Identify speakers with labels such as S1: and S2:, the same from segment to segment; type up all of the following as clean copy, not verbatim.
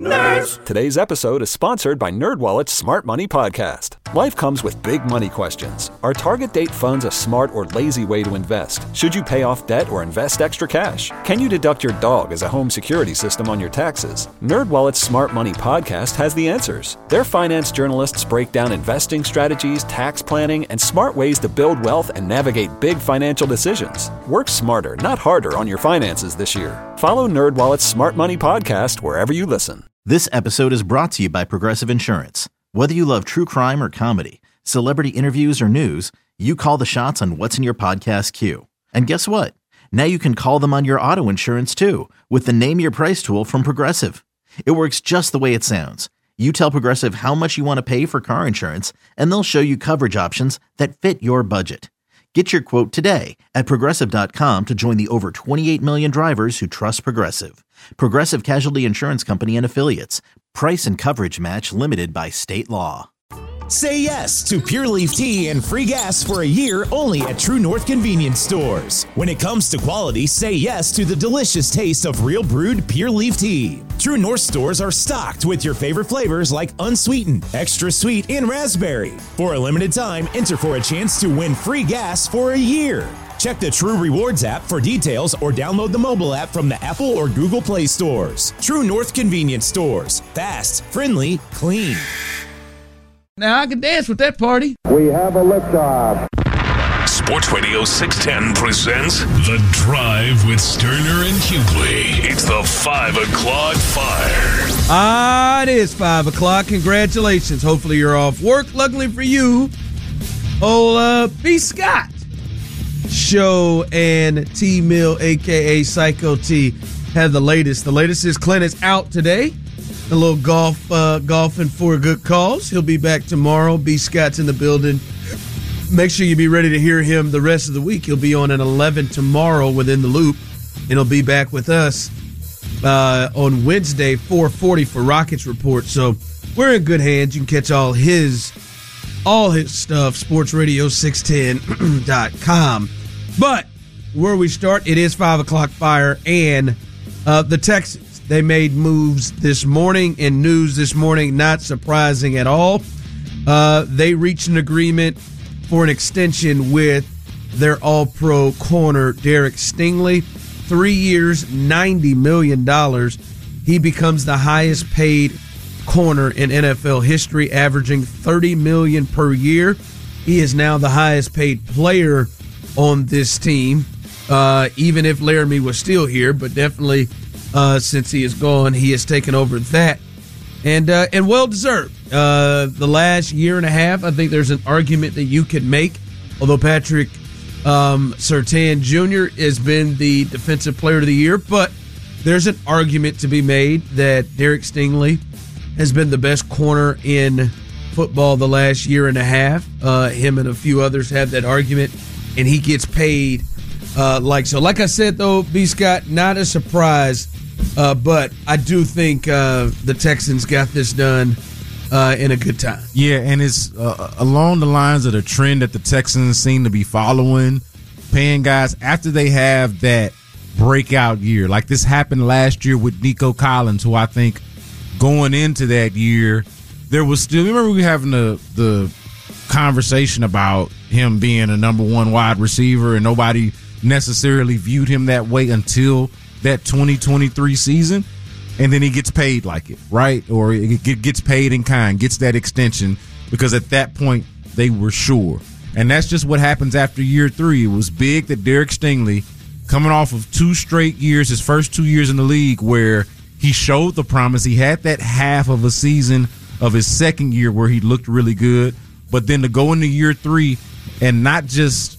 S1: Nerds! Today's episode is sponsored by NerdWallet's Smart Money Podcast. Life comes with big money questions. Are target date funds a smart or lazy way to invest? Should you pay off debt or invest extra cash? Can you deduct your dog as a home security system on your taxes? NerdWallet's Smart Money Podcast has the answers. Their finance journalists break down investing strategies, tax planning, and smart ways to build wealth and navigate big financial decisions. Work smarter, not harder on your finances this year. Follow NerdWallet's Smart Money Podcast wherever you listen.
S2: This episode is brought to you by Progressive Insurance. Whether you love true crime or comedy, celebrity interviews or news, you call the shots on what's in your podcast queue. And guess what? Now you can call them on your auto insurance too with the Name Your Price tool from Progressive. It works just the way it sounds. You tell Progressive how much you want to pay for car insurance, and they'll show you coverage options that fit your budget. Get your quote today at Progressive.com to join the over 28 million drivers who trust Progressive. Progressive Casualty Insurance Company and Affiliates. Price and coverage match limited by state law.
S3: Say yes to Pure Leaf Tea and free gas for a year only at True North Convenience Stores. When it comes to quality, say yes to the delicious taste of real brewed Pure Leaf Tea. True North stores are stocked with your favorite flavors like unsweetened, extra sweet, and raspberry. For a limited time, enter for a chance to win free gas for a year. Check the True Rewards app for details or download the mobile app from the Apple or Google Play stores. True North Convenience Stores. Fast, friendly, clean.
S4: Now I can dance with that party.
S5: We have a liftoff.
S6: Sports Radio 610 presents The Drive with Sterner and Hughley. It's the 5 o'clock fire.
S4: It is 5 o'clock. Congratulations. Hopefully you're off work. Luckily for you, B. Scott Show and T-Mill, a.k.a. Psycho T, have the latest. The latest is Clint is out today. A little golfing for a good cause. He'll be back tomorrow. B. Scott's in the building. Make sure you be ready to hear him the rest of the week. He'll be on at 11 tomorrow within the loop, and he'll be back with us on Wednesday, 4:40 for Rockets Report. So we're in good hands. You can catch all his stuff, sportsradio610.com. But where we start, it is 5 o'clock fire, and the Texans. They made moves this morning in news this morning, not surprising at all. They reached an agreement for an extension with their all-pro corner, Derek Stingley. 3 years, $90 million. He becomes the highest-paid corner in NFL history, averaging $30 million per year. He is now the highest-paid player on this team, even if Laramie was still here, but definitely since he is gone, he has taken over that, and well-deserved. The last year and a half, I think there's an argument that you could make, although Patrick Surtain Jr. has been the Defensive Player of the Year, but there's an argument to be made that Derek Stingley has been the best corner in football the last year and a half. Him and a few others have that argument, and he gets paid like so. Like I said, though, B. Scott, not a surprise, but I do think the Texans got this done in a good time.
S7: Yeah, and it's along the lines of the trend that the Texans seem to be following, paying guys after they have that breakout year. Like this happened last year with Nico Collins, who I think going into that year, there was still, remember we were having the conversation about him being a number one wide receiver, and nobody necessarily viewed him that way until that 2023 season, and then he gets paid like it, right? Or it gets paid in kind, gets that extension, because at that point they were sure. And that's just what happens after year 3. It was big that Derek Stingley, coming off of 2 straight years, his first 2 years in the league, where he showed the promise. He had that half of a season of his second year where he looked really good, but then to go into year 3 and not just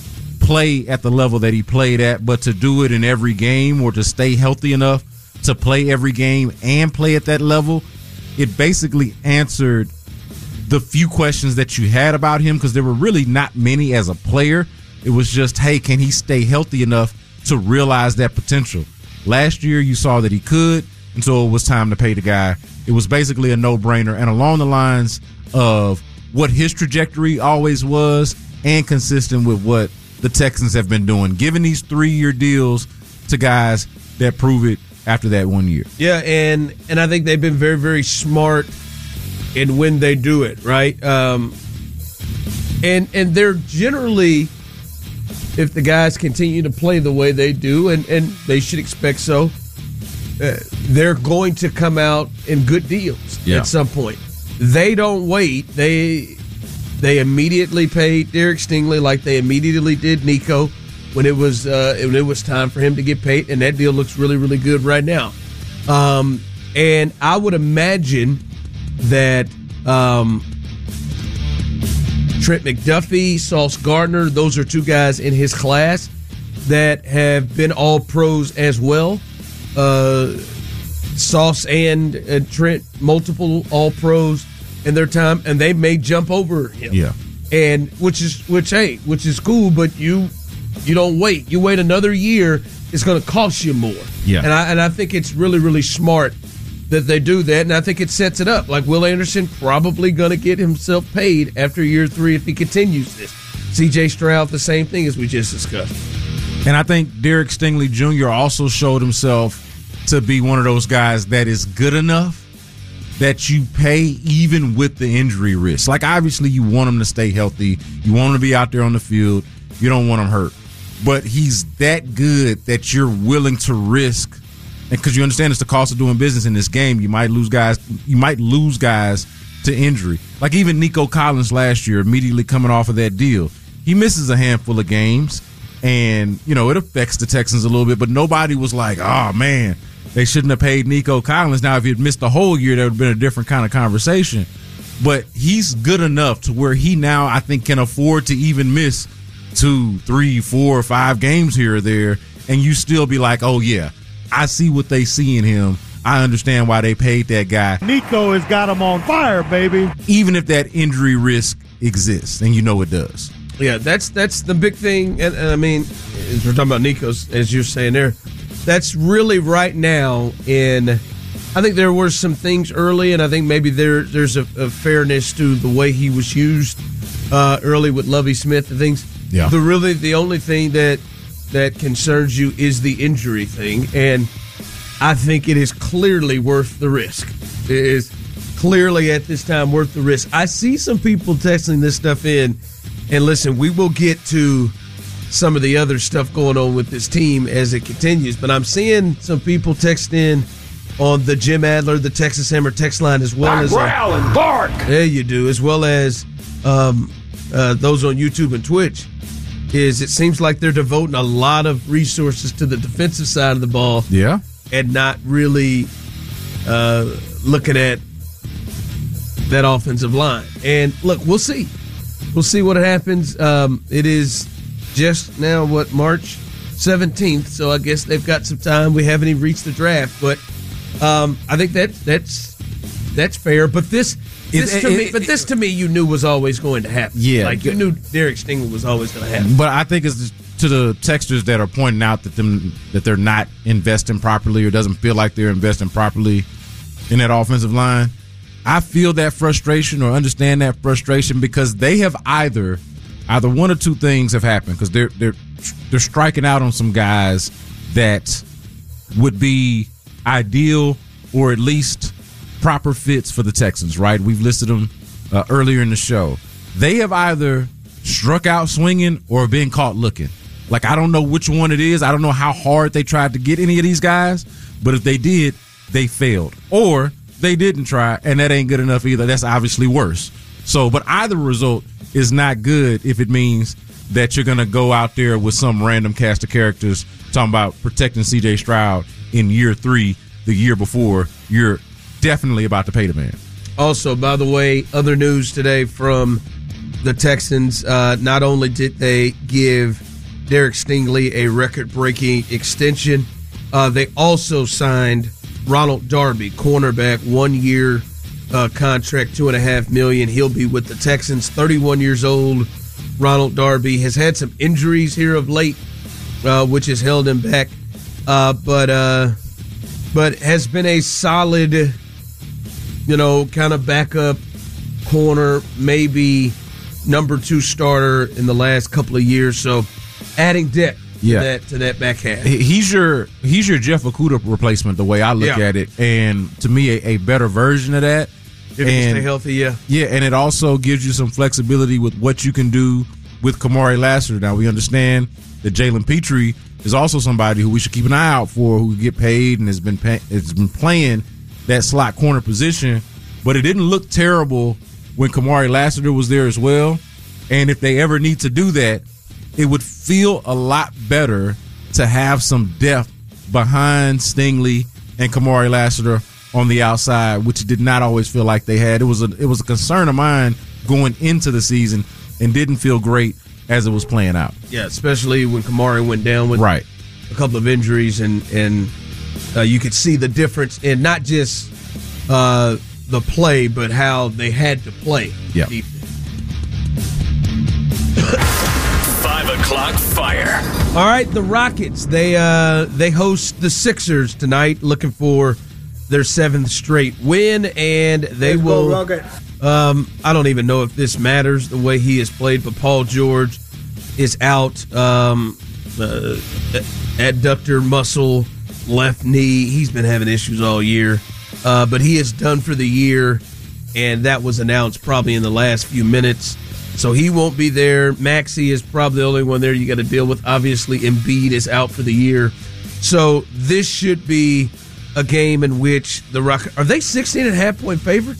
S7: play at the level that he played at, but to do it in every game, or to stay healthy enough to play every game and play at that level, it basically answered the few questions that you had about him, because there were really not many as a player. It was just, hey, can he stay healthy enough to realize that potential? Last year, you saw that he could, and so it was time to pay the guy. It was basically a no-brainer, and along the lines of what his trajectory always was, and consistent with what the Texans have been doing, giving these 3-year deals to guys that prove it after that 1 year.
S4: Yeah, and I think they've been very, very smart in when they do it, right? And they're generally, if the guys continue to play the way they do, and they should expect so, they're going to come out in good deals at some point. They don't wait. They immediately paid Derek Stingley like they immediately did Nico when it was time for him to get paid, and that deal looks really, really good right now. And I would imagine that Trent McDuffie, Sauce Gardner, those are two guys in his class that have been all pros as well. Sauce and Trent, multiple all pros in their time, and they may jump over him.
S7: Yeah,
S4: and which is cool, but you don't wait. You wait another year, it's going to cost you more.
S7: Yeah,
S4: and I think it's really, really smart that they do that, and I think it sets it up. Like Will Anderson probably going to get himself paid after year 3 if he continues this. C.J. Stroud, the same thing as we just discussed.
S7: And I think Derek Stingley Jr. also showed himself to be one of those guys that is good enough that you pay even with the injury risk. Like, obviously, you want him to stay healthy. You want him to be out there on the field. You don't want him hurt. But he's that good that you're willing to risk, and because you understand it's the cost of doing business in this game. You might lose guys. You might lose guys to injury. Like even Nico Collins last year, immediately coming off of that deal, he misses a handful of games, and it affects the Texans a little bit. But nobody was like, "Oh man, they shouldn't have paid Nico Collins." Now, if he'd missed the whole year, that would have been a different kind of conversation. But he's good enough to where he now, I think, can afford to even miss 2, 3, 4, 5 games here or there, and you still be like, "Oh yeah, I see what they see in him. I understand why they paid that guy."
S5: Nico has got him on fire, baby.
S7: Even if that injury risk exists, and it does.
S4: Yeah, that's the big thing. And I mean, as we're talking about Nico's, as you're saying there, that's really right now in. I think there were some things early, and I think maybe there's a fairness to the way he was used early with Lovie Smith and things.
S7: Yeah.
S4: The only thing that concerns you is the injury thing, and I think it is clearly worth the risk. It is clearly at this time worth the risk. I see some people texting this stuff in, and listen, we will get to some of the other stuff going on with this team as it continues, but I'm seeing some people text in on the Jim Adler, the Texas Hammer text line, as well as
S5: growl and bark.
S4: There you do, as well as those on YouTube and Twitch. Is it seems like they're devoting a lot of resources to the defensive side of the ball, and not really looking at that offensive line. And look, we'll see what happens. It is just now March 17th, so I guess they've got some time. We haven't even reached the draft, but I think that's fair. But this to me, you knew was always going to happen.
S7: Yeah,
S4: like you knew Derek Stingley was always going to happen.
S7: But I think it's to the texters that are pointing out that they're not investing properly or doesn't feel like they're investing properly in that offensive line. I feel that frustration or understand that frustration because they have either one or two things have happened because they're striking out on some guys that would be ideal or at least proper fits for the Texans, right? We've listed them earlier in the show. They have either struck out swinging or been caught looking. Like, I don't know which one it is. I don't know how hard they tried to get any of these guys, but if they did, they failed. Or they didn't try, and that ain't good enough either. That's obviously worse. So, but either result is not good if it means that you're going to go out there with some random cast of characters talking about protecting C.J. Stroud in year 3, the year before. You're definitely about to pay the man.
S4: Also, by the way, other news today from the Texans. Not only did they give Derek Stingley a record-breaking extension, they also signed Ronald Darby, cornerback, 1-year contract, $2.5 million. He'll be with the Texans. 31 years old. Ronald Darby has had some injuries here of late, which has held him back, but has been a solid, kind of backup corner, maybe number 2 starter in the last couple of years. So adding depth to that back half.
S7: He's your Jeff Okudah replacement, the way I look at it, and to me, a better version of that.
S4: If he can stay healthy,
S7: yeah, and it also gives you some flexibility with what you can do with Kamari Lassiter. Now we understand that Jalen Petrie is also somebody who we should keep an eye out for, who get paid and has been playing that slot corner position, but it didn't look terrible when Kamari Lassiter was there as well. And if they ever need to do that, it would feel a lot better to have some depth behind Stingley and Kamari Lassiter on the outside, which did not always feel like they had. It was a concern of mine going into the season and didn't feel great as it was playing out.
S4: Yeah, especially when Kamari went down with a couple of injuries, and you could see the difference in not just the play, but how they had to play.
S7: Yeah.
S6: 5 o'clock fire.
S4: All right, the Rockets, they host the Sixers tonight, looking for their 7th straight win, and they will. I don't even know if this matters the way he has played, but Paul George is out, adductor muscle, left knee. He's been having issues all year, but he is done for the year, and that was announced probably in the last few minutes. So he won't be there. Maxey is probably the only one there you got to deal with. Obviously, Embiid is out for the year. So this should be a game in which the Rockets, are they 16.5-point favorites?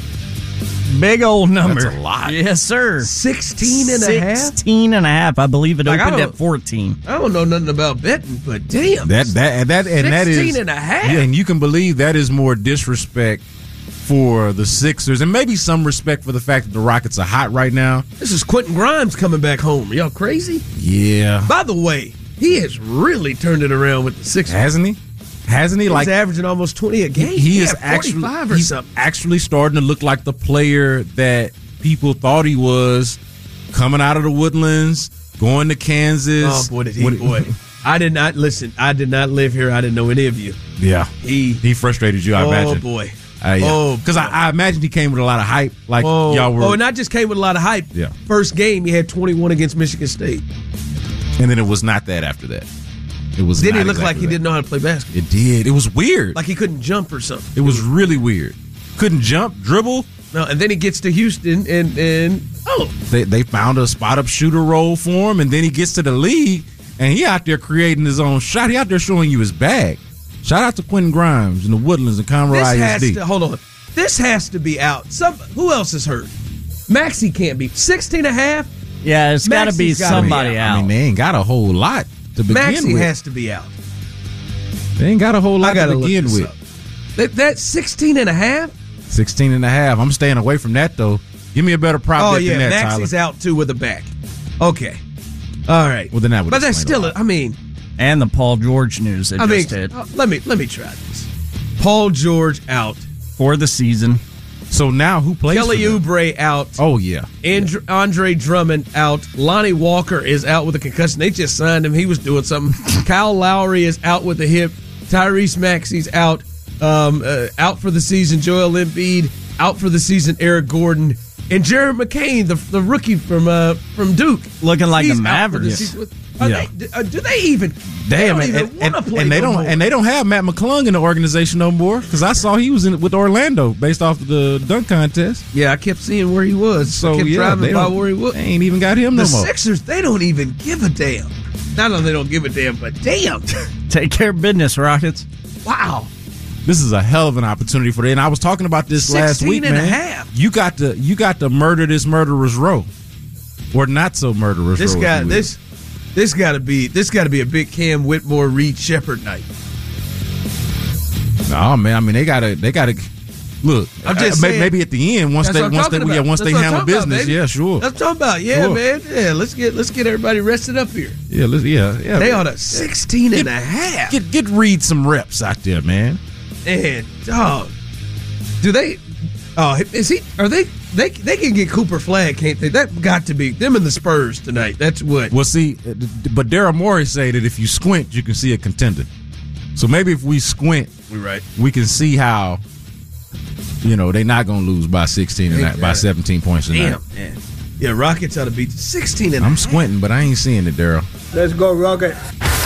S8: Big old number.
S7: That's a lot.
S8: Yes, sir.
S4: 16.5?
S8: 16.5. I believe it opened at 14.
S4: I don't know nothing about betting, but damn.
S7: That is
S4: 16.5.
S7: Yeah, and you can believe that is more disrespect for the Sixers, and maybe some respect for the fact that the Rockets are hot right now.
S4: This is Quentin Grimes coming back home. Are y'all crazy?
S7: Yeah.
S4: By the way, he has really turned it around with the Sixers.
S7: Hasn't he?
S4: He's averaging almost 20 a game.
S7: He is actually starting to look like the player that people thought he was, coming out of the Woodlands, going to Kansas.
S4: Oh, boy, did he, boy. I did not live here. I didn't know any of you.
S7: Yeah. He frustrated you, I imagine.
S4: Oh, boy.
S7: Because I imagined he came with a lot of hype, like y'all were.
S4: Oh, not just came with a lot of hype.
S7: Yeah.
S4: First game, he had 21 against Michigan State.
S7: And then it was not that after that. It was.
S4: Then he looked like he didn't know how to play basketball.
S7: It did. It was weird.
S4: Like he couldn't jump or something.
S7: It was really weird. Couldn't jump, dribble.
S4: No, and then he gets to Houston and
S7: they found a spot up shooter role for him, and then he gets to the league and he out there creating his own shot. He out there showing you his bag. Shout out to Quentin Grimes in the Woodlands and Conroe ISD.
S4: Hold on. This has to be out. Who else is hurt? Maxey can't be. 16.5?
S8: Yeah, it's got to be somebody out.
S7: I mean, they ain't got a whole lot to begin with.
S4: Maxey has to be out.
S7: They ain't got a whole lot to begin with.
S4: That's 16.5?
S7: 16.5. I'm staying away from that, though. Give me a better prop bet than that, Tyler.
S4: Maxey's out, too, with a back. Okay. All right.
S7: Well, then that would.
S4: But that's still,
S8: and the Paul George news that just hit.
S4: Let me try this. Paul George out
S8: for the season.
S7: So now who plays?
S4: Kelly Oubre out.
S7: Oh yeah.
S4: Andre Drummond out. Lonnie Walker is out with a concussion. They just signed him. He was doing something. Kyle Lowry is out with a hip. Tyrese Maxey's out. Out for the season. Joel Embiid out for the season. Eric Gordon and Jared McCain, the rookie from Duke,
S8: looking like the Mavericks.
S4: Do they even?
S7: Damn, and they don't have Matt McClung in the organization no more, because I saw he was with Orlando based off of the dunk contest.
S4: Yeah, I kept seeing where he was.
S7: So
S4: I kept driving by where he was.
S7: They ain't even got him no more.
S4: The Sixers, they don't even give a damn. Not only they don't give a damn, but damn.
S8: Take care of business, Rockets.
S4: Wow.
S7: This is a hell of an opportunity for them. And I was talking about this last week, man.
S4: 16.5.
S7: You got to murder this murderer's row, or not so murderer's row.
S4: This got to be a big Cam Whitmore, Reed Shepherd night.
S7: No, man. I mean, they gotta look.
S4: I'm just saying,
S7: maybe at the end once they handle business. Yeah, sure.
S4: That's what I'm talking about. Yeah, sure. Man. Yeah, let's get everybody rested up here.
S7: Yeah, yeah. They
S4: ought to 16.5.
S7: Get Reed some reps out there, man.
S4: And dog, do they? Oh, is he? Are they? They can get Cooper Flagg, can't they? That got to be them and the Spurs tonight. That's what.
S7: Well, see, but Daryl Morey say that if you squint, you can see a contender. So maybe if we squint, we can see how. They're not going to lose by 16 tonight, by 17 points tonight.
S4: Damn, man. Yeah, Rockets ought to beat 16 and
S7: I'm squinting, but I ain't seeing it, Daryl.
S5: Let's go, Rockets.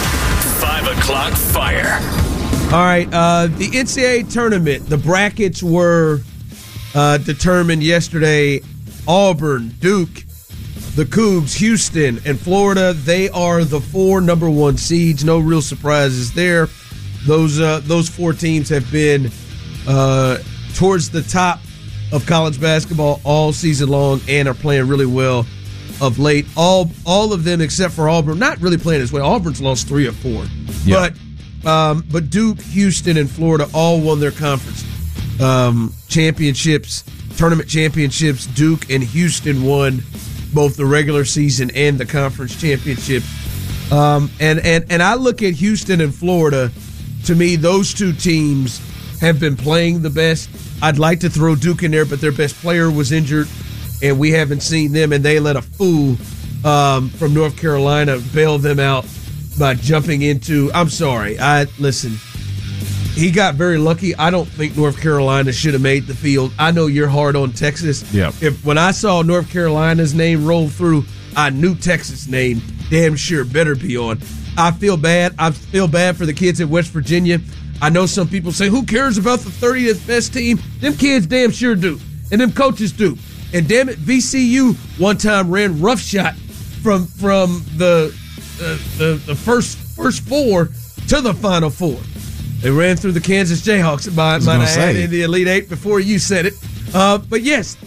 S6: 5 o'clock fire.
S4: All right, the NCAA tournament, the brackets were determined yesterday. Auburn, Duke, the Cougs, Houston, and Florida, they are the 4 number 1 seeds. No real surprises there. Those 4 teams have been towards the top of college basketball all season long and are playing really well of late. All of them except for Auburn, not really playing as well. Auburn's lost 3 or 4.
S7: Yeah.
S4: But Duke, Houston, and Florida all won their conference championships, tournament championships. Duke and Houston won both the regular season and the conference championship. And I look at Houston and Florida. To me, those 2 teams have been playing the best. I'd like to throw Duke in there, but their best player was injured, and we haven't seen them, and they let a fool from North Carolina bail them out by jumping into – I'm sorry. Listen, he got very lucky. I don't think North Carolina should have made the field. I know you're hard on Texas.
S7: Yeah.
S4: When I saw North Carolina's name roll through, I knew Texas' name damn sure better be on. I feel bad. I feel bad for the kids at West Virginia. I know some people say, who cares about the 30th best team? Them kids damn sure do. And them coaches do. And damn it, VCU one time ran roughshod from the first 4 to the Final 4. They ran through the Kansas Jayhawks might have had in the Elite 8 before you said it. But yes,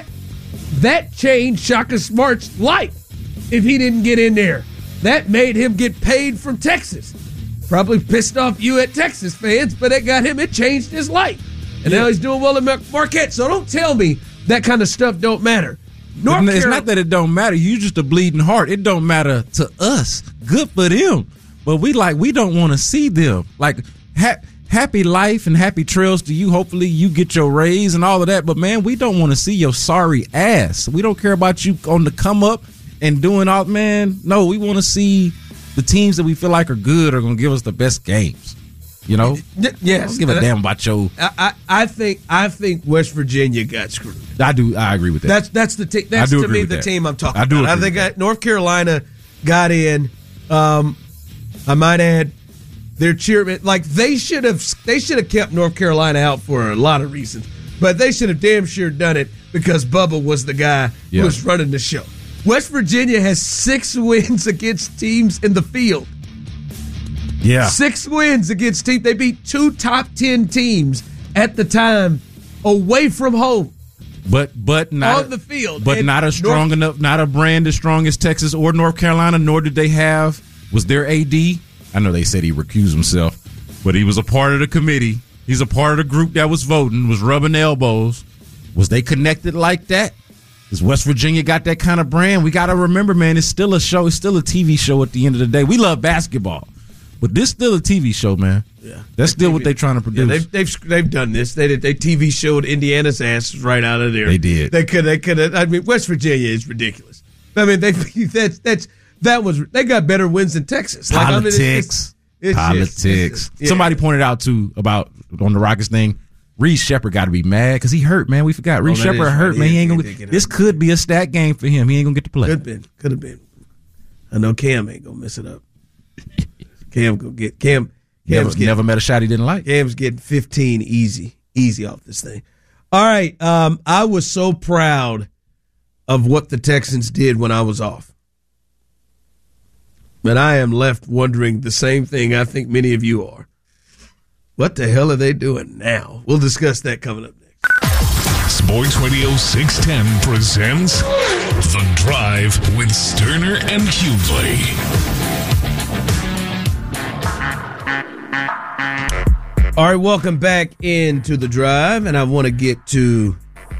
S4: that changed Shaka Smart's life if he didn't get in there. That made him get paid from Texas. Probably pissed off you at Texas fans, but it changed his life. And now he's doing well at Marquette. So don't tell me that kind of stuff don't matter.
S7: It's not that it don't matter. You just a bleeding heart. It don't matter to us. Good for them. But we don't want to see them. Like, happy life and happy trails to you. Hopefully you get your raise and all of that. But, man, we don't want to see your sorry ass. We don't care about you on the come up and doing all, man. No, we want to see the teams that we feel like are good are going to give us the best games. You know?
S4: Yes.
S7: Don't give a damn about your.
S4: I think West Virginia got screwed.
S7: I do. I agree with that.
S4: That's the team. That's to me the team I'm talking about. I think North Carolina got in. I might add their cheermen. Like they should have kept North Carolina out for a lot of reasons, but they should have damn sure done it because Bubba was the guy who was running the show. West Virginia has 6 wins against teams in the field.
S7: Yeah.
S4: 6 wins against teams. They beat 2 top 10 teams at the time away from home.
S7: But not
S4: on the field.
S7: But
S4: and
S7: not a strong enough, not a brand as strong as Texas or North Carolina, nor did they have, was their AD. I know they said he recused himself, but he was a part of the committee. He's a part of the group that was voting, was rubbing elbows. Was they connected like that? Because West Virginia got that kind of brand. We got to remember, man, it's still a show. It's still a TV show at the end of the day. We love basketball, but this still a TV show, man. Yeah, that's still what they're trying to produce.
S4: Yeah, they've done this. They TV showed Indiana's ass right out of there.
S7: They did.
S4: They could. I mean, West Virginia is ridiculous. I mean, they got better wins than Texas.
S7: Politics. Politics. Somebody pointed out too about on the Rockets thing. Reed Shepherd got to be mad because he hurt, man. We forgot. Reed Shepherd hurt, man. He ain't gonna. This could be a stat game for him. He ain't gonna get to play.
S4: Could have been. I know Cam ain't gonna mess it up. Cam gonna get Cam.
S7: Never met a shot he didn't like.
S4: Cam's getting 15 easy off this thing. All right, I was so proud of what the Texans did when I was off. But I am left wondering the same thing I think many of you are. What the hell are they doing now? We'll discuss that coming up next.
S6: Sports Radio 610 presents The Drive with Sterner and Hughley.
S4: All right, welcome back into The Drive, and I want to get to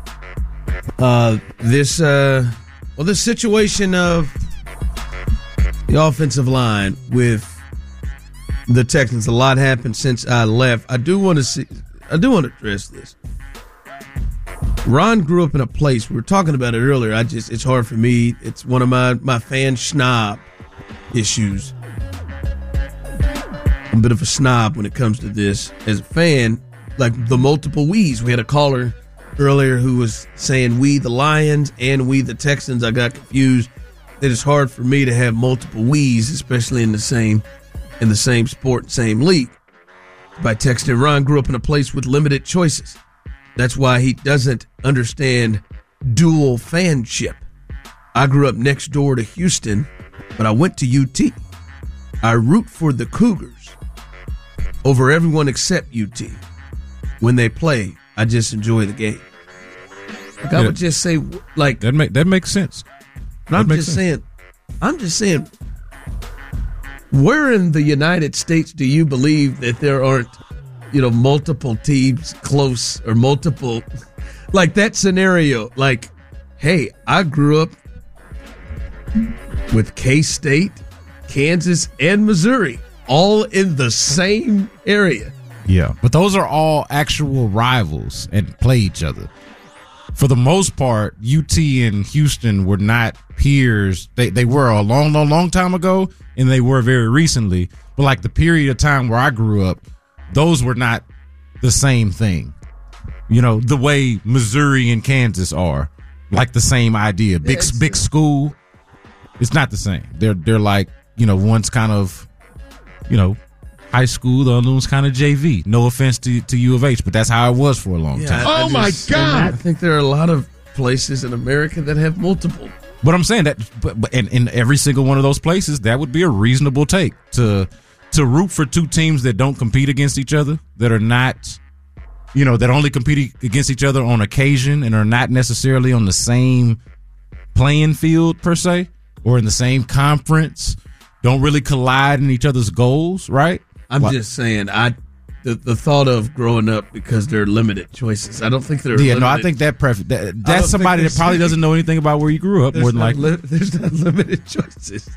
S4: this situation of the offensive line with the Texans. A lot happened since I left. I do want to address this. Ron grew up in a place, we were talking about it earlier. It's hard for me. It's one of my fan snob issues. I'm a bit of a snob when it comes to this. As a fan, like the multiple we's. We had a caller earlier who was saying we the Lions and we the Texans. I got confused. That it's hard for me to have multiple we's, especially in the same sport, same league. By texting, Ron grew up in a place with limited choices. That's why he doesn't understand dual fanship. I grew up next door to Houston, but I went to UT. I root for the Cougars over everyone except UT. When they play, I just enjoy the game. Like I would just say, like
S7: that makes sense.
S4: But I'm just saying, where in the United States do you believe that there aren't, multiple teams close or multiple, like that scenario? Like, hey, I grew up with K-State, Kansas, and Missouri, all in the same area.
S7: Yeah, but those are all actual rivals and play each other. For the most part, UT and Houston were not peers. They were a long time ago, and they were very recently. But like the period of time where I grew up, those were not the same thing. The way Missouri and Kansas are, like the same idea. Big school. It's not the same. They're like, one's kind of, high school, the other one's kind of JV. No offense to U of H, but that's how it was for a long time.
S5: Oh my God!
S4: I think there are a lot of places in America that have multiple.
S7: But I'm saying that, but in every single one of those places, that would be a reasonable take to root for two teams that don't compete against each other, that are not, that only compete against each other on occasion and are not necessarily on the same playing field per se, or in the same conference, don't really collide in each other's goals, right?
S4: I'm just saying, the thought of growing up because there are limited choices. I don't think there are.
S7: Yeah, no, I think that's somebody that probably doesn't know anything about where you grew up. More than likely,
S4: there's not limited choices.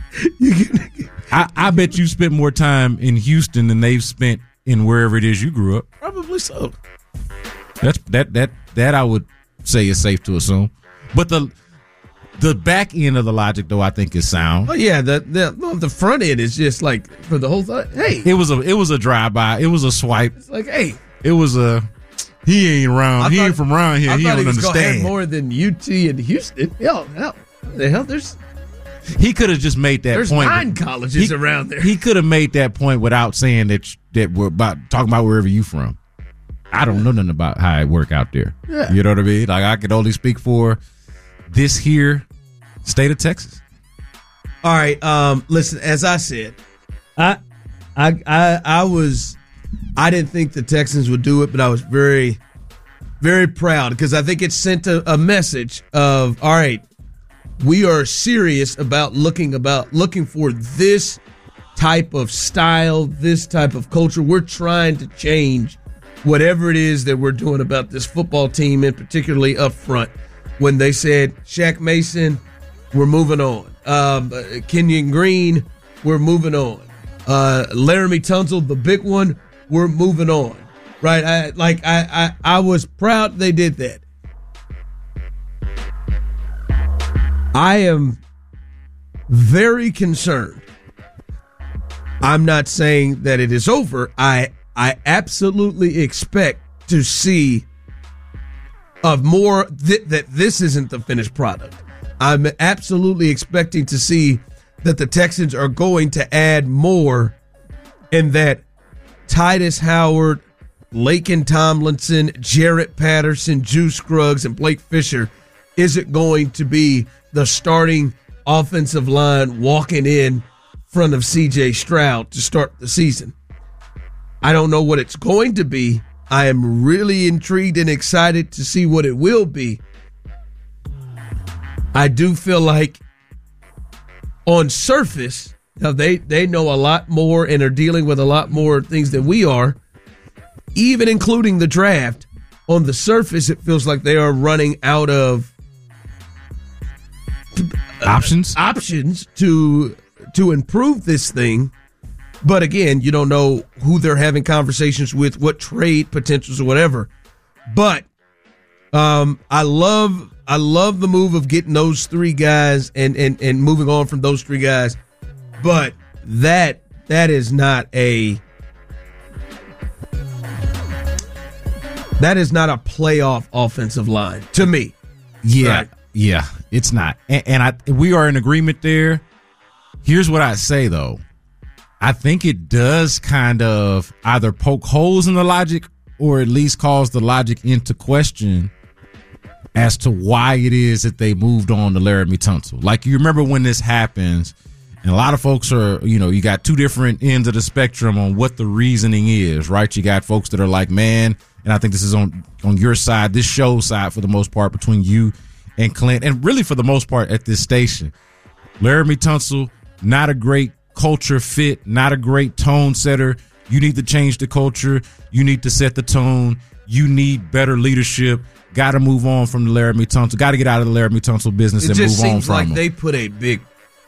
S7: I bet you spent more time in Houston than they've spent in wherever it is you grew up.
S4: Probably so.
S7: That I would say is safe to assume, but the back end of the logic, though, I think is sound.
S4: Oh yeah, the front end is just like for the whole thing. Hey,
S7: it was a drive by. It was a swipe.
S4: It's like, hey,
S7: it was he ain't around. He ain't from around here. He don't understand.
S4: Gonna have more than UT and Houston. Hell, the hell,
S7: he could have just made that
S4: there's
S7: point.
S4: There's 9 colleges around there.
S7: He could have made that point without saying that we're talking about wherever you from. I don't know nothing about how it work out there.
S4: Yeah.
S7: You know what I mean? Like I could only speak for this here state of Texas.
S4: All right. Listen, as I said, I didn't think the Texans would do it, but I was very, very proud because I think it sent a message of, all right, we are serious about looking for this type of style, this type of culture. We're trying to change whatever it is that we're doing about this football team, and particularly up front. When they said Shaq Mason, we're moving on. Kenyon Green, we're moving on. Laramie Tunsil, the big one, we're moving on. Right? I was proud they did that. I am very concerned. I'm not saying that it is over. I absolutely expect to see of more that this isn't the finished product. I'm absolutely expecting to see that the Texans are going to add more, and that Titus Howard, Laken Tomlinson, Jarrett Patterson, Juice Scruggs, and Blake Fisher isn't going to be the starting offensive line walking in front of C.J. Stroud to start the season. I don't know what it's going to be. I am really intrigued and excited to see what it will be. I do feel like on surface, now they know a lot more and are dealing with a lot more things than we are, even including the draft. On the surface, it feels like they are running out of
S7: options
S4: to improve this thing. But again, you don't know who they're having conversations with, what trade potentials or whatever. But I love the move of getting those 3 guys and moving on from those 3 guys. But that is not a That is not a playoff offensive line to me.
S7: Yeah,
S4: right?
S7: Yeah, it's not. And we are in agreement there. Here's what I say, though. I think it does kind of either poke holes in the logic or at least calls the logic into question as to why it is that they moved on to Laramie Tunsil. Like, you remember when this happens, and a lot of folks are, you got two different ends of the spectrum on what the reasoning is, right? You got folks that are like, man, and I think this is on your side, this show's side for the most part, between you and Clint, and really for the most part at this station. Laramie Tunsil, not a great culture fit, not a great tone setter. You need to change the culture. You need to set the tone. You need better leadership. Got to move on from the Laramie Tunsil. Got to get out of the Laramie Tunsil business and move on from
S4: it just seems like
S7: them.
S4: they put a big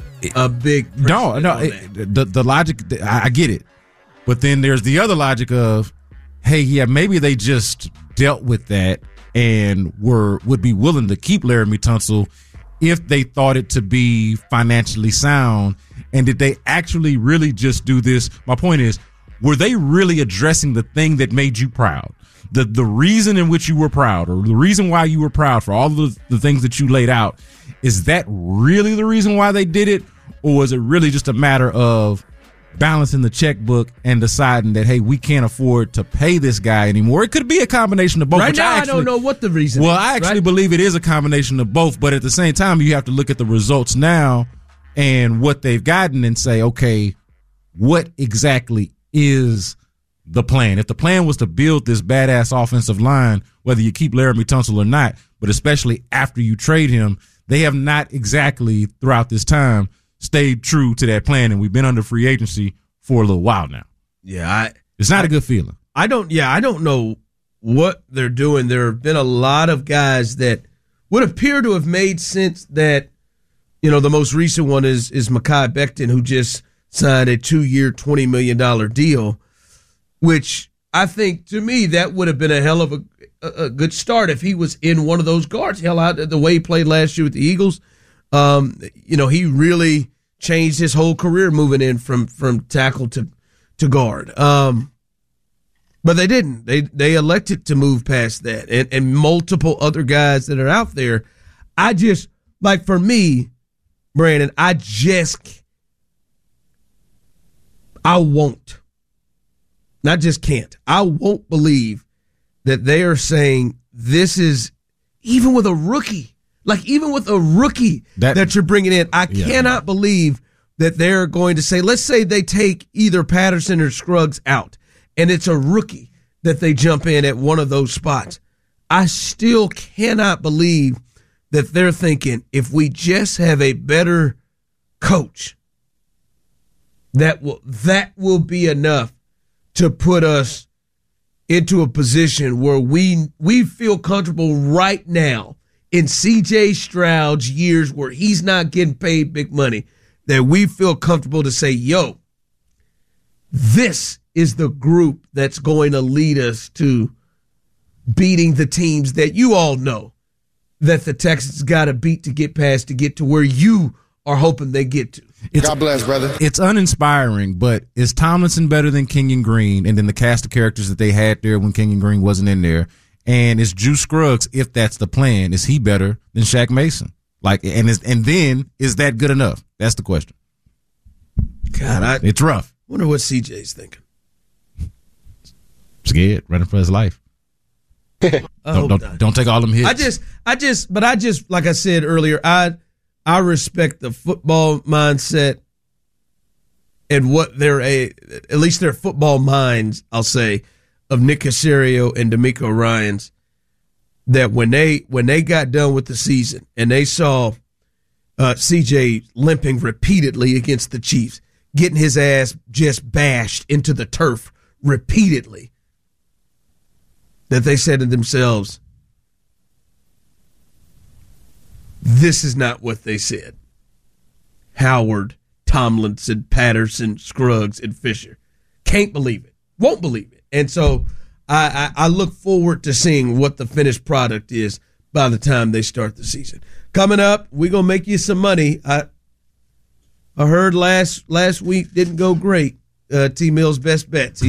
S7: No. The logic, I get it. But then there's the other logic of, hey, yeah, maybe they just dealt with that and would be willing to keep Laramie Tunsil if they thought it to be financially sound. And did they actually really just do this? My point is, were they really addressing the thing that made you proud? The reason in which you were proud, or the reason why you were proud for all of the things that you laid out, is that really the reason why they did it? Or was it really just a matter of balancing the checkbook and deciding that, hey, we can't afford to pay this guy anymore? It could be a combination of both.
S4: Right now, I don't know what the reason is.
S7: Well, I actually believe it is a combination of both, but at the same time, you have to look at the results now and what they've gotten and say, okay, what exactly is the plan? If the plan was to build this badass offensive line, whether you keep Laramie Tunsil or not, but especially after you trade him, they have not exactly throughout this time stayed true to that plan, and we've been under free agency for a little while now.
S4: Yeah,
S7: it's not a good feeling.
S4: I don't know what they're doing. There have been a lot of guys that would appear to have made sense. That, the most recent one is Mekhi Becton, who just signed a 2-year, $20 million deal, which I think, to me, that would have been a hell of a good start if he was in one of those guards. Hell, out the way he played last year with the Eagles. He really changed his whole career moving in from tackle to guard. But they didn't. They elected to move past that. And multiple other guys that are out there. I just, like, for me, Brandon, I won't. Not just can't. I won't believe that they are saying this is, even with a rookie, that you're bringing in, I cannot believe that they're going to say, let's say they take either Patterson or Scruggs out, and it's a rookie that they jump in at one of those spots. I still cannot believe that they're thinking, if we just have a better coach, that will be enough to put us into a position where we feel comfortable right now in C.J. Stroud's years where he's not getting paid big money, that we feel comfortable to say, yo, this is the group that's going to lead us to beating the teams that you all know that the Texans got to beat to get past, to get to where you are hoping they get to.
S9: God bless, brother.
S7: It's uninspiring, but is Tomlinson better than Kenyon Green and then the cast of characters that they had there when Kenyon Green wasn't in there? And is Juice Scruggs, if that's the plan, is he better than Shaq Mason? And then is that good enough? That's the question.
S4: God,
S7: it's rough.
S4: Wonder what CJ's thinking.
S7: Scared, running for his life. Don't take all them hits.
S4: I just, like I said earlier, I respect the football mindset and what at least their football minds, I'll say, of Nick Caserio and DeMeco Ryans, that when they got done with the season and they saw CJ limping repeatedly against the Chiefs, getting his ass just bashed into the turf repeatedly, that they said to themselves, this is not what they said. Howard, Tomlinson, Patterson, Scruggs, and Fisher. Can't believe it. Won't believe it. And so I look forward to seeing what the finished product is by the time they start the season. Coming up, we're going to make you some money. I heard last week didn't go great. T. Mill's best bets. He's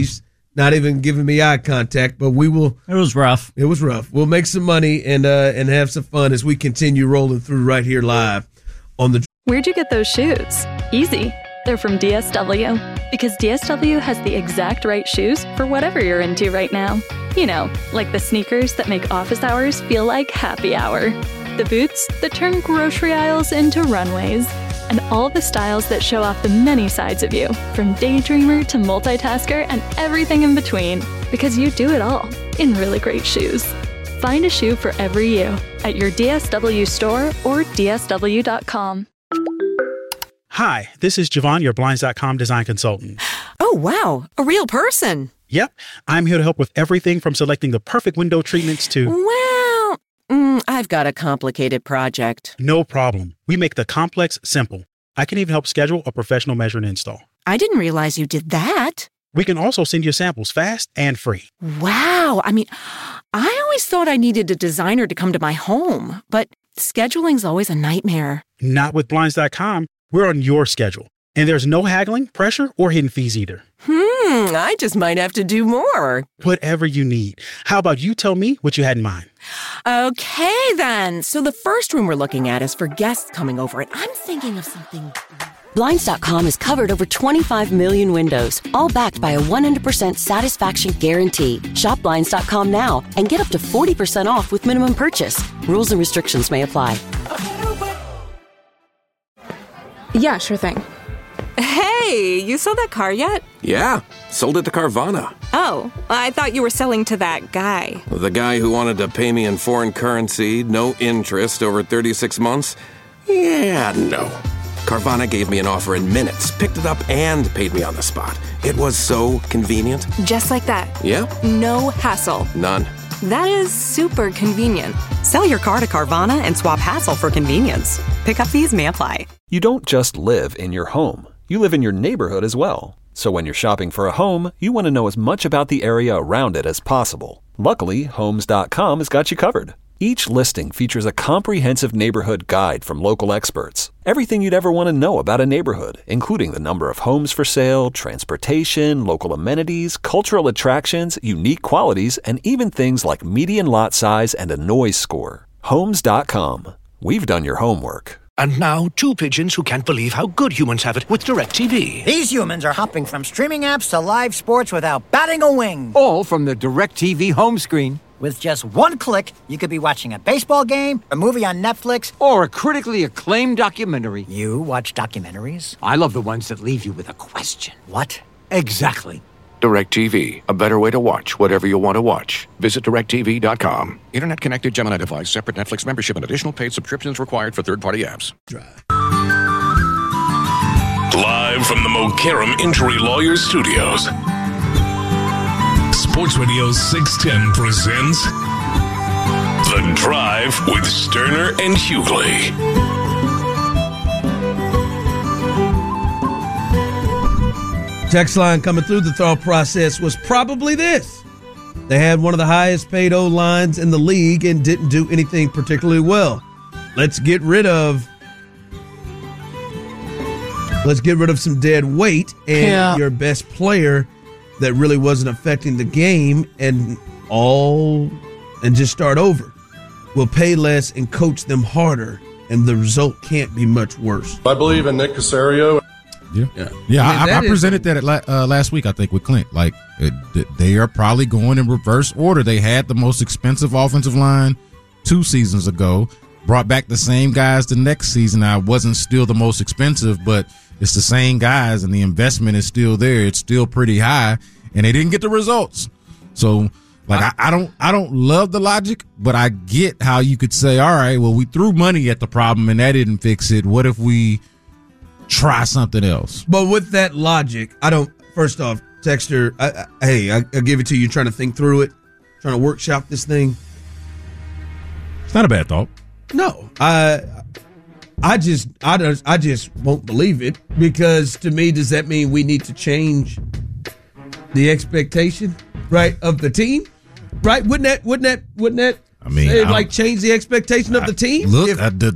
S4: not even giving me eye contact, but we will.
S8: It was rough.
S4: It was rough. We'll make some money and have some fun as we continue rolling through right here live on the.
S9: Where'd you get those shoes? Easy. They're from DSW. Because DSW has the exact right shoes for whatever you're into right now. You know, like the sneakers that make office hours feel like happy hour. The boots that turn grocery aisles into runways. And all the styles that show off the many sides of you, from daydreamer to multitasker and everything in between. Because you do it all in really great shoes. Find a shoe for every you at your DSW store or DSW.com.
S10: Hi, this is Javon, your Blinds.com design consultant.
S11: Oh, wow. A real person.
S10: Yep. I'm here to help with everything from selecting the perfect window treatments to...
S11: Well, I've got a complicated project.
S10: No problem. We make the complex simple. I can even help schedule a professional measure and install.
S11: I didn't realize you did that.
S10: We can also send you samples fast and free.
S11: Wow. I mean, I always thought I needed a designer to come to my home, but scheduling's always a nightmare.
S10: Not with Blinds.com. We're on your schedule. And there's no haggling, pressure, or hidden fees either.
S11: I just might have to do more.
S10: Whatever you need. How about you tell me what you had in mind?
S11: Okay, then. So the first room we're looking at is for guests coming over, and I'm thinking of something...
S12: Blinds.com has covered over 25 million windows, all backed by a 100% satisfaction guarantee. Shop Blinds.com now and get up to 40% off with minimum purchase. Rules and restrictions may apply.
S13: Yeah, sure thing. Hey, you sold that car yet?
S14: Yeah, sold it to Carvana.
S13: Oh, I thought you were selling to that guy.
S14: The guy who wanted to pay me in foreign currency, no interest, over 36 months? Yeah, no. Carvana gave me an offer in minutes, picked it up, and paid me on the spot. It was so convenient.
S13: Just like that?
S14: Yeah.
S13: No hassle.
S14: None.
S13: That is super convenient.
S15: Sell your car to Carvana and swap hassle for convenience. Pickup fees may apply.
S1: You don't just live in your home. You live in your neighborhood as well. So when you're shopping for a home, you want to know as much about the area around it as possible. Luckily, Homes.com has got you covered. Each listing features a comprehensive neighborhood guide from local experts. Everything you'd ever want to know about a neighborhood, including the number of homes for sale, transportation, local amenities, cultural attractions, unique qualities, and even things like median lot size and a noise score. Homes.com. We've done your homework.
S16: And now, two pigeons who can't believe how good humans have it with DirecTV.
S17: These humans are hopping from streaming apps to live sports without batting a wing.
S18: All from the DirecTV home screen.
S17: With just one click, you could be watching a baseball game, a movie on Netflix,
S18: or a critically acclaimed documentary.
S17: You watch documentaries?
S18: I love the ones that leave you with a question.
S17: What?
S18: Exactly.
S16: DirecTV, a better way to watch whatever you want to watch. Visit DirecTV.com. Internet-connected Gemini device, separate Netflix membership, and additional paid subscriptions required for third-party apps.
S6: Live from the Mokaram Injury Lawyers Studios. Sports Radio 610 presents The Drive with Sterner and Hughley.
S4: Text line coming through. The thought process was probably this. They had one of the highest paid O-lines in the league and didn't do anything particularly well. Let's get rid of some dead weight and your best player that really wasn't affecting the game and just start over. We'll pay less and coach them harder, and the result can't be much worse.
S19: I believe in Nick Caserio.
S7: Yeah. I presented that last week, I think, with Clint. Like, they are probably going in reverse order. They had the most expensive offensive line 2 seasons ago, brought back the same guys the next season. Now, it wasn't still the most expensive, but it's the same guys, and the investment is still there. It's still pretty high, and they didn't get the results. So, like, I don't love the logic, but I get how you could say, all right, well, we threw money at the problem, and that didn't fix it. What if we try something else?
S4: But with that logic, first off, Texter, I'll give it to you trying to think through it, trying to workshop this thing.
S7: It's not a bad thought.
S4: No, I just won't believe it, because to me, does that mean we need to change the expectation, right, of the team? Right? Wouldn't that
S7: I mean,
S4: change the expectation of the team?
S7: Look,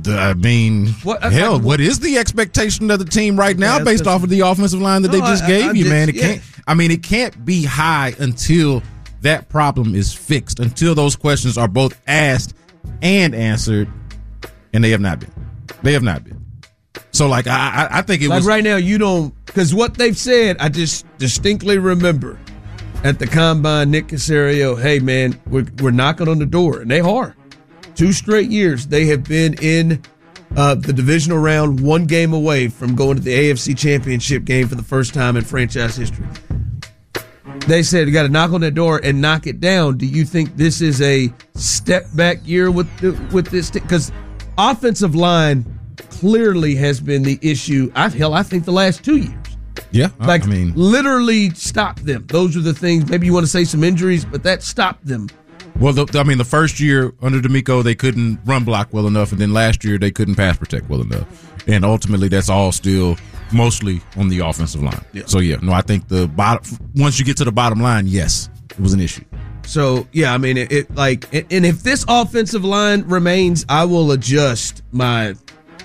S7: what is the expectation of the team right now based off of the offensive line that they just gave you, man? It can't be high until that problem is fixed, until those questions are both asked and answered, and they have not been. They have not been. So, I think it was
S4: right now. You don't, because what they've said, I just distinctly remember. At the combine, Nick Caserio, hey, man, we're knocking on the door. And they are. 2 straight years, they have been in the divisional round, 1 game away from going to the AFC Championship game for the first time in franchise history. They said you got to knock on that door and knock it down. Do you think this is a step-back year with this? Because offensive line clearly has been the issue, I think, the last 2 years.
S7: Yeah,
S4: literally stopped them. Those are the things. Maybe you want to say some injuries, but that stopped them.
S7: Well, the first year under DeMeco, they couldn't run block well enough, and then last year they couldn't pass protect well enough. And ultimately, that's all still mostly on the offensive line. Yeah. So, I think once you get to the bottom line, yes, it was an issue.
S4: So, and if this offensive line remains, I will adjust my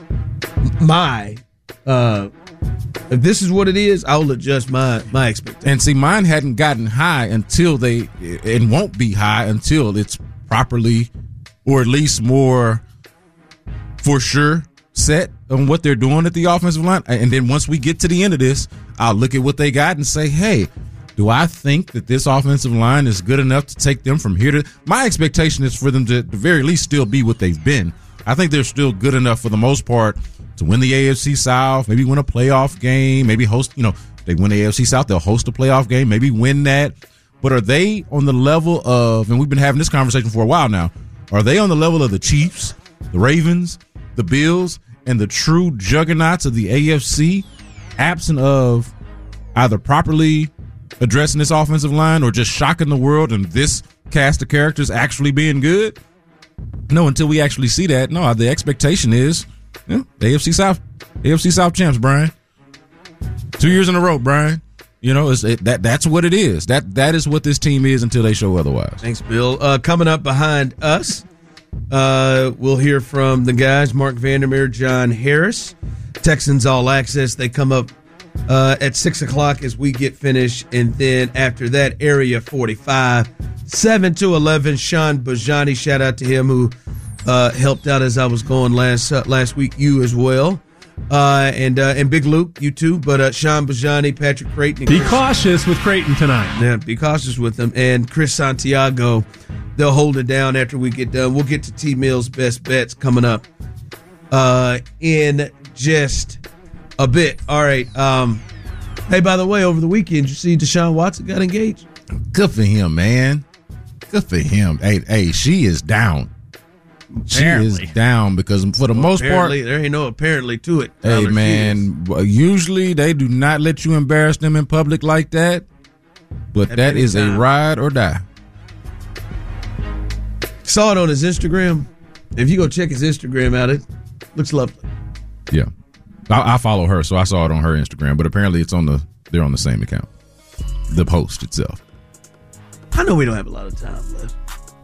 S4: if this is what it is, I will adjust my expectations.
S7: And see, mine hadn't gotten high and won't be high until it's properly, or at least more for sure, set on what they're doing at the offensive line. And then once we get to the end of this, I'll look at what they got and say, hey, do I think that this offensive line is good enough to take them from here to... My expectation is for them to at the very least still be what they've been. I think they're still good enough for the most part to win the AFC South, maybe win a playoff game, maybe host, they win the AFC South, they'll host a playoff game, maybe win that. But are they on the level of, and we've been having this conversation for a while now, are they on the level of the Chiefs, the Ravens, the Bills, and the true juggernauts of the AFC, absent of either properly addressing this offensive line or just shocking the world and this cast of characters actually being good? No, until we actually see that, no, the expectation is the AFC South champs, Brian. 2 years in a row, Brian. That's what it is. That is what this team is until they show otherwise.
S4: Thanks, Bill. Coming up behind us, we'll hear from the guys, Mark Vandermeer, John Harris. Texans All Access. They come up at 6 o'clock as we get finished. And then after that, Area 45, 7 to 11, Sean Bajani. Shout out to him who helped out as I was going last week. You as well. And Big Luke, you too. But Sean Bajani, Patrick Creighton.
S5: Be cautious with Creighton tonight.
S4: Yeah, be cautious with them. And Chris Santiago, they'll hold it down after we get done. We'll get to T Mill's best bets coming up in just a bit. All right. Hey, by the way, over the weekend, you see Deshaun Watson got engaged?
S7: Good for him, man. Good for him. Hey, she is down. Apparently. She is down because for the most part,
S4: there ain't no apparently to it.
S7: Hey, man, usually they do not let you embarrass them in public like that, but that is a ride or die.
S4: Saw it on his Instagram. If you go check his Instagram out, it looks lovely.
S7: Yeah, I follow her, so I saw it on her Instagram. But apparently, they're on the same account, the post itself.
S4: I know we don't have a lot of time left.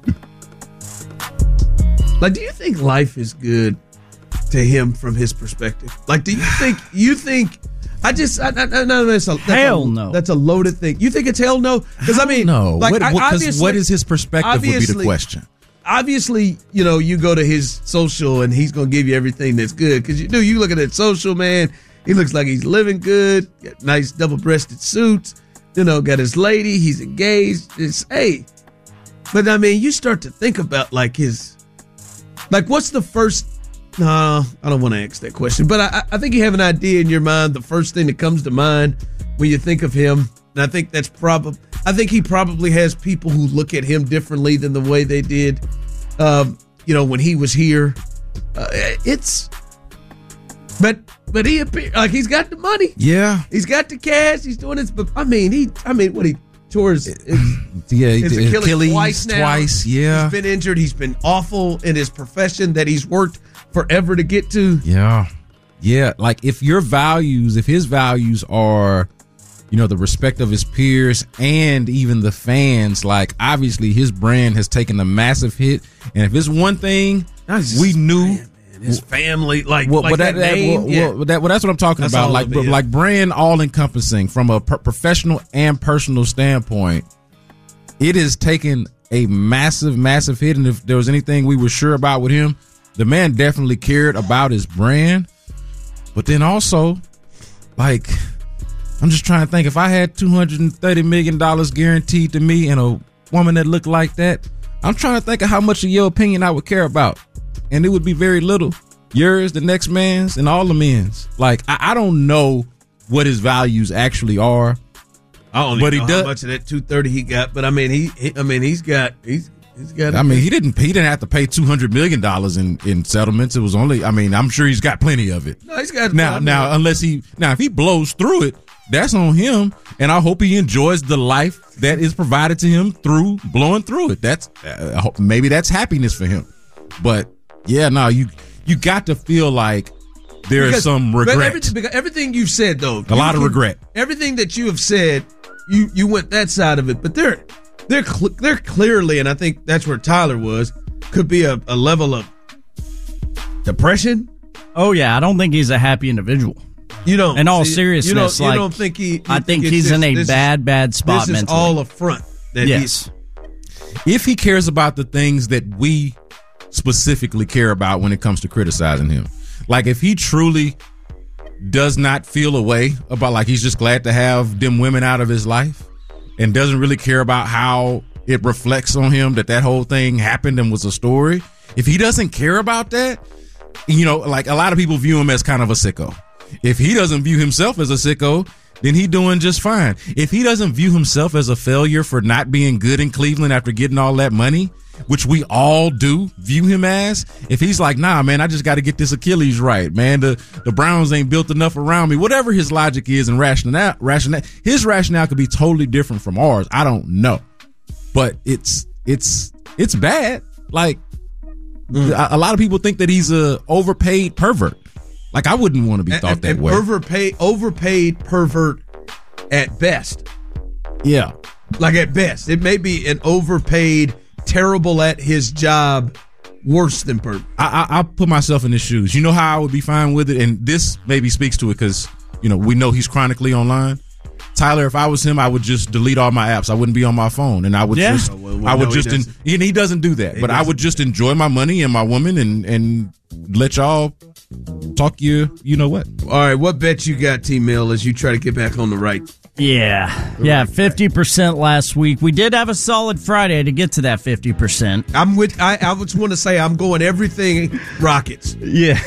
S4: Do you think life is good to him from his perspective? Do you think? No, that's a loaded thing. You think it's hell no? Because
S7: no. What is his perspective? Would be the question.
S4: Obviously, you go to his social and he's going to give you everything that's good. Because you look at that social, man. He looks like he's living good. Got nice double-breasted suits. Got his lady. He's engaged. But you start to think about his. What's the first... No, I don't want to ask that question. But I think you have an idea in your mind, the first thing that comes to mind when you think of him. And I think that's probably... I think he probably has people who look at him differently than the way they did, when he was here. But he appears... he's got the money.
S7: Yeah.
S4: He's got the cash. He's doing this... But, he tore his Achilles twice.
S7: Yeah,
S4: he's been injured. He's been awful in his profession that he's worked forever to get to.
S7: Yeah. If his values are the respect of his peers and even the fans. Like, obviously his brand has taken a massive hit, and if it's one thing we knew,
S4: his family, that's
S7: what I'm talking about. Like brand all encompassing from a professional and personal standpoint. It has taken a massive, massive hit, and if there was anything we were sure about with him, the man definitely cared about his brand. But then also, like, I'm just trying to think, if I had $230 million guaranteed to me and a woman that looked like that, I'm trying to think of how much of your opinion I would care about. And it would be very little. Yours, the next man's, and all the men's. Like, I don't know what his values actually are.
S4: I don't know how much of that $230 he got, but I mean, he's got.
S7: I mean, he didn't have to pay $200 million in settlements. It was only. I mean, I'm sure he's got plenty of it.
S4: No, he's got
S7: now. If he blows through it, that's on him. And I hope he enjoys the life that is provided to him through blowing through it. That's maybe that's happiness for him. But yeah, no, you got to feel like there's some regret.
S4: Everything you've said, though,
S7: a lot of regret.
S4: Everything that you have said, you went that side of it, but they're clearly, and I think that's where Tyler was, could be a level of depression.
S8: Oh yeah, I don't think he's a happy individual.
S4: You don't.
S8: In all seriousness,
S4: you don't think
S8: I think he's in a bad spot
S4: this
S8: mentally.
S4: This is all a front.
S8: Yes.
S7: If he cares about the things that we specifically care about when it comes to criticizing him, like if he truly does not feel a way about, like, he's just glad to have them women out of his life and doesn't really care about how it reflects on him that whole thing happened and was a story. If he doesn't care about that, like, a lot of people view him as kind of a sicko. If he doesn't view himself as a sicko, then he's doing just fine. If he doesn't view himself as a failure for not being good in Cleveland after getting all that money, which we all do view him as, if he's like, nah, man, I just got to get this Achilles right, man, the Browns ain't built enough around me, whatever his logic is and rationale, his rationale could be totally different from ours. I don't know, but it's bad. Like, a lot of people think that he's a overpaid pervert. Like, I wouldn't want to be thought that way.
S4: Overpaid pervert at best.
S7: Yeah.
S4: Like, at best. It may be an overpaid, terrible at his job, worse than pervert.
S7: I put myself in his shoes. You know how I would be fine with it? And this maybe speaks to it because, we know he's chronically online. Tyler, if I was him, I would just delete all my apps. I wouldn't be on my phone, and I would and he doesn't do that. But I would just enjoy my money and my woman and let y'all talk you know what.
S4: All right, what bet you got, T-Mill, as you try to get back on the right?
S8: Yeah, 50% last week. We did have a solid Friday to get to that 50%.
S4: I just want to say I'm going everything Rockets.
S8: Yeah.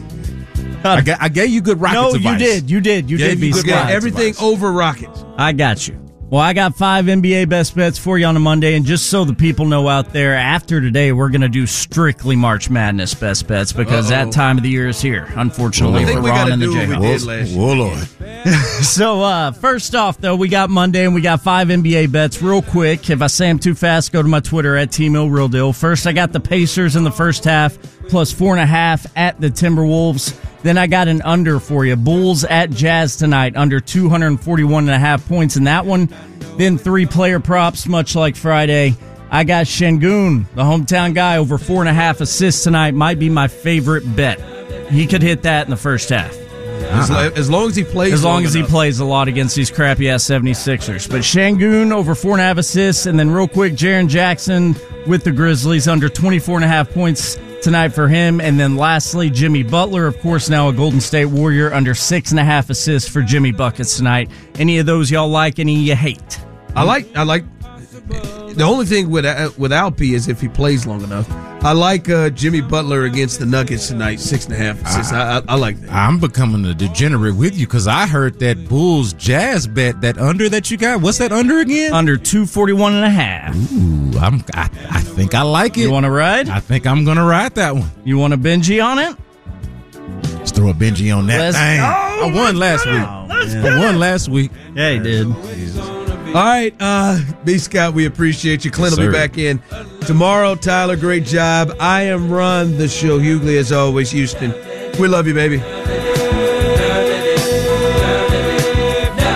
S7: I gave you good Rockets advice.
S8: You did. You did.
S4: Everything advice. Over Rockets.
S8: I got you. Well, I got 5 NBA best bets for you on a Monday, and just so the people know out there, after today, we're going to do strictly March Madness best bets because that time of the year is here, unfortunately, for Ron and the Jayhawks.
S7: Whoa, Lord.
S8: So, first off, though, we got Monday, and we got 5 NBA bets. Real quick, if I say them too fast, go to my Twitter at @TMillRealDeal. First, I got the Pacers in the first half, plus 4.5 at the Timberwolves. Then I got an under for you. Bulls at Jazz tonight, under 241.5 points in that one. Then 3 player props, much like Friday. I got Şengün, the hometown guy, over 4.5 assists tonight. Might be my favorite bet. He could hit that in the first half.
S4: As long as he plays.
S8: As long as he plays a lot against these crappy-ass 76ers. But Şengün, over 4.5 assists. And then real quick, Jaren Jackson with the Grizzlies, under 24.5 points tonight for him. And then lastly, Jimmy Butler, of course, now a Golden State Warrior, under 6.5 assists for Jimmy Buckets tonight. Any of those y'all like? Any you hate?
S4: I like. The only thing with Alpi is if he plays long enough. I like Jimmy Butler against the Nuggets tonight, 6.5 assists. I like that. I'm
S7: becoming a degenerate with you because I heard that Bulls Jazz bet, that under that you got. What's that under again?
S8: Under 241.5.
S7: Ooh, I think I like it.
S8: You want to ride?
S7: I think I'm going to ride that one.
S8: You want a Benji on it?
S7: Let's throw a Benji on that thing. I won last week.
S8: Yeah, he did.
S4: All right, B. Scott, we appreciate you. Clint will be back in tomorrow. Tyler, great job. I am Ron, the show. Hughley, as always, Houston. We love you, baby.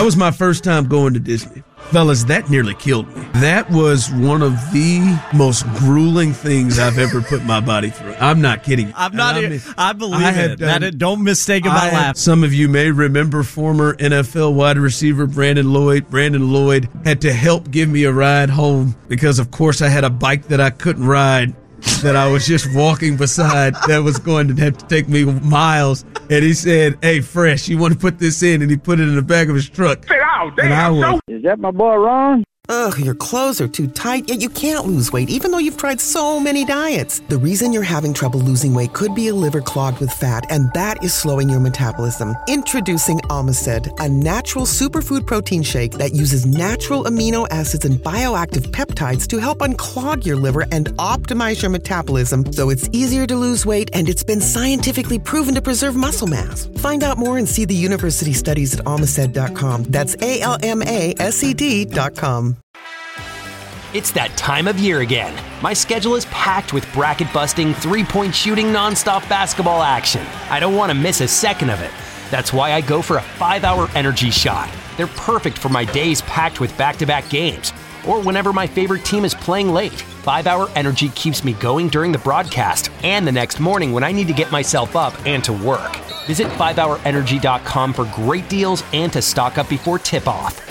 S4: That was my first time going to Disney. Fellas, that nearly killed me. That was one of the most grueling things I've ever put my body through. I'm not kidding.
S8: I believe it. Don't mistake it by laugh.
S4: Some of you may remember former NFL wide receiver Brandon Lloyd. Brandon Lloyd had to help give me a ride home because, of course, I had a bike that I couldn't ride, that I was just walking beside, that was going to have to take me miles. And he said, "Hey, Fresh, you want to put this in?" And he put it in the back of his truck.
S20: Is that my boy Ron?
S21: Ugh, your clothes are too tight, yet you can't lose weight even though you've tried so many diets. The reason you're having trouble losing weight could be a liver clogged with fat, and that is slowing your metabolism. Introducing Omicid, a natural superfood protein shake that uses natural amino acids and bioactive peptides to help unclog your liver and optimize your metabolism so it's easier to lose weight, and it's been scientifically proven to preserve muscle mass. Find out more and see the university studies at Omicid.com. That's ALMASED.com.
S22: It's that time of year again. My schedule is packed with bracket-busting, three-point shooting, nonstop basketball action. I don't want to miss a second of it. That's why I go for a 5-hour energy shot. They're perfect for my days packed with back-to-back games, or whenever my favorite team is playing late. 5-hour energy keeps me going during the broadcast and the next morning when I need to get myself up and to work. Visit 5hourenergy.com for great deals and to stock up before tip-off.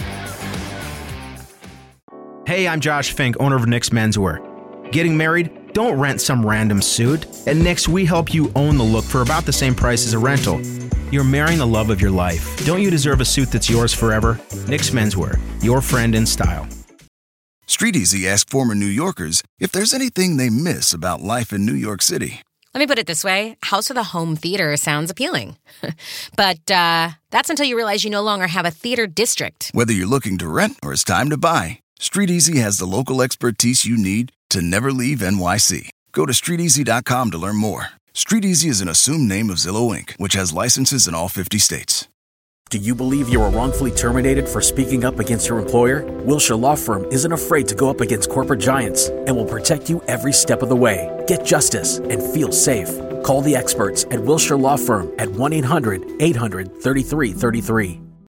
S23: Hey, I'm Josh Fink, owner of Nick's Menswear. Getting married? Don't rent some random suit. At Nick's, we help you own the look for about the same price as a rental. You're marrying the love of your life. Don't you deserve a suit that's yours forever? Nick's Menswear, your friend in style.
S24: StreetEasy asked former New Yorkers if there's anything they miss about life in New York City.
S25: Let me put it this way. House with a home theater sounds appealing. But that's until you realize you no longer have a theater district.
S24: Whether you're looking to rent or it's time to buy, StreetEasy has the local expertise you need to never leave NYC. Go to StreetEasy.com to learn more. StreetEasy is an assumed name of Zillow Inc., which has licenses in all 50 states.
S26: Do you believe you were wrongfully terminated for speaking up against your employer? Wilshire Law Firm isn't afraid to go up against corporate giants and will protect you every step of the way. Get justice and feel safe. Call the experts at Wilshire Law Firm at 1-800-800-3333.